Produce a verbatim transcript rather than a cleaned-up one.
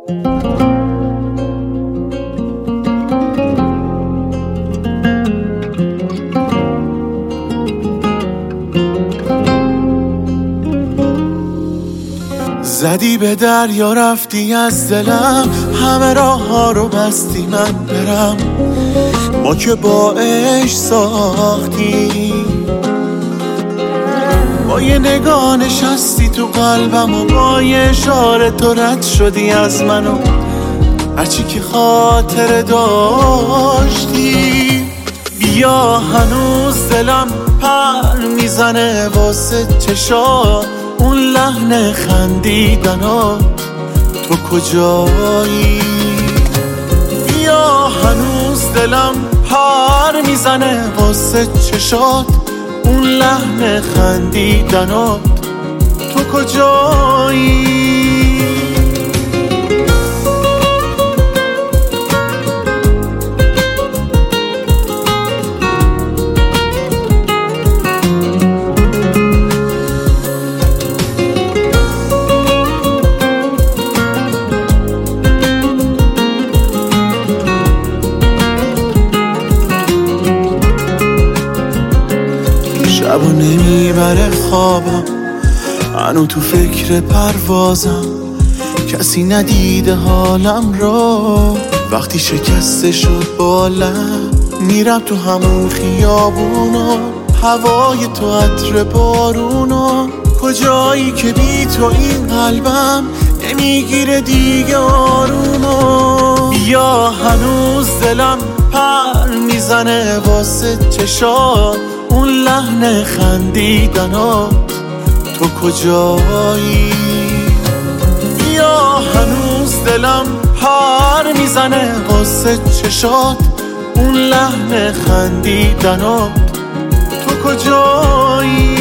زدی به دریا رفتی از دلم، همه راه ها رو بستی من برم. ما که با عشق ساختی، با یه نگاه نشستی تو قلبم و با یه اشاره تو رد شدی از منو. هرچی که خاطر داشتی، بیا هنوز دلم پر میزنه واسه چشات اون لحن خندیدنات. تو کجایی؟ بیا هنوز دلم پر میزنه واسه چشات اون لحن خندیدنات. تو کجایی؟ شبو نمیبره خوابم، هنو تو فکر پروازم. کسی ندیده حالم رو، وقتی شکسته شد بالم. میرم تو همون خیابونا، هوای تو عطر بارونا. کجایی که بی تو این قلبم نمیگیره دیگه آرومو. بیا هنوز دلم پر میزنه واسه چشات اون لحن خندیدنات. تو کجایی؟ بیا هنوز دلم پر میزنه واسه چشات اون لحن خندیدنات. تو کجایی؟